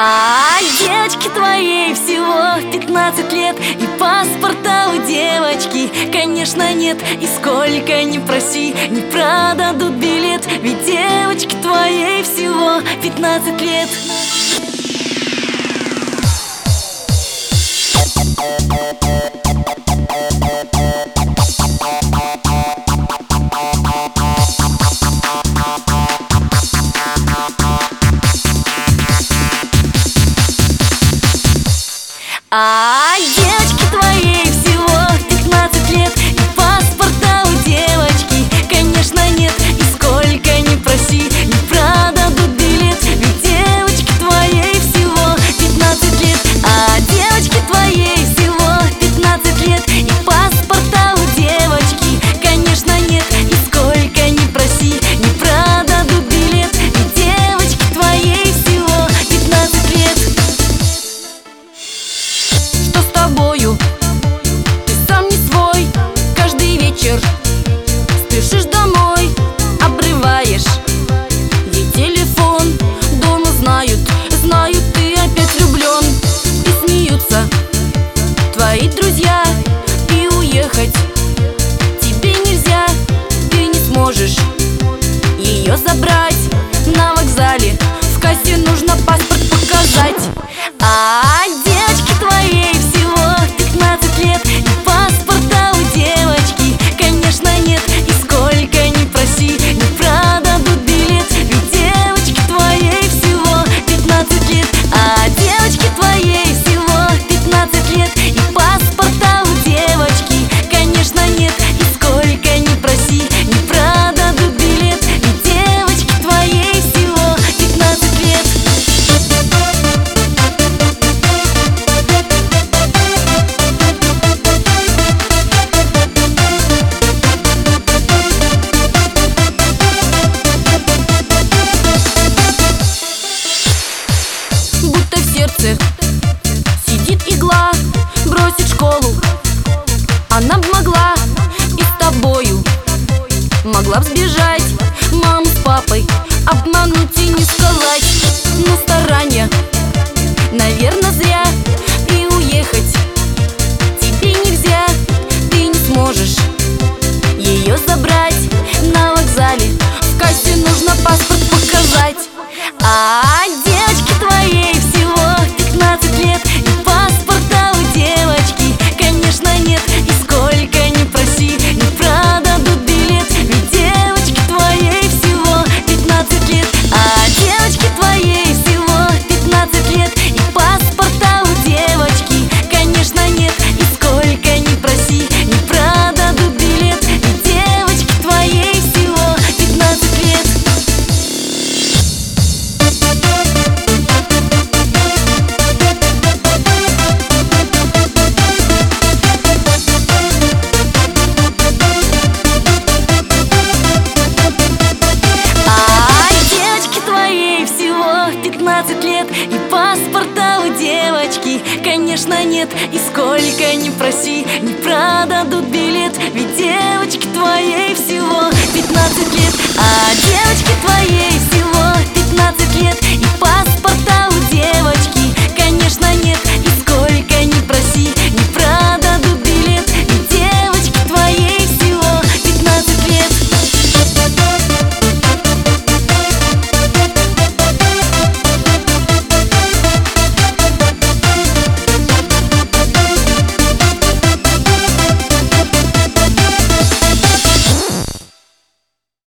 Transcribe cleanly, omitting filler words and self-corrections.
А девочке твоей всего 15 лет, и паспорта у девочки, конечно, нет. И сколько ни проси, не продадут билет, ведь девочке твоей всего 15 лет. А девочке твоей всего 15 лет, и паспорта у девочки, конечно, нет. И сколько ни проси, не продадут билет, ведь девочке твоей всего 15 лет. А девочке твоей всего 15 лет, и паспорта у девочки, конечно, нет. И сколько ни проси, не продадут билет, ведь девочке твоей всего 15 лет. Что с тобою? Ты сам не свой. Каждый вечер спешишь домой, обрываешь ей телефон. Дома знают, ты опять влюблен. И смеются твои друзья. И уехать тебе нельзя. Ты не сможешь ее забрать. На вокзале в кассе нужно паспорт показать. А девочке твоей всего 15 лет, и паспорта у девочки, конечно, нет. И сколько ни проси, не продадут билет, ведь девочке твоей всего 15 лет. А девочке твоей всего 15 лет, и паспорта у девочки, конечно, нет. И сколько ни проси, не продадут билет, ведь девочке твоей всего 15 лет. Будто в сердце сидит игла, бросит школу она б могла, и с тобою могла б сбежать. Маму с папой обмануть и не сказать. Но старания, наверное, зря. И уехать тебе нельзя. Ты не сможешь ее забрать. На вокзале в кассе нужно паспорт показать. А девочке твоей всего 15 лет, и паспорта у девочки, конечно, нет. И сколько ни проси, не продадут билет, ведь девочке твоей всего 15 лет. А девочке твоей всего 15 лет, и паспорта у девочки, конечно, нет. И сколько ни проси, не продадут билет, ведь девочке твоей всего 15 лет. А девочке твоей всего 15 лет, и паспорта у девочки, конечно, нет. И сколько ни проси, не продадут билет, ведь девочке твоей всего 15 лет. А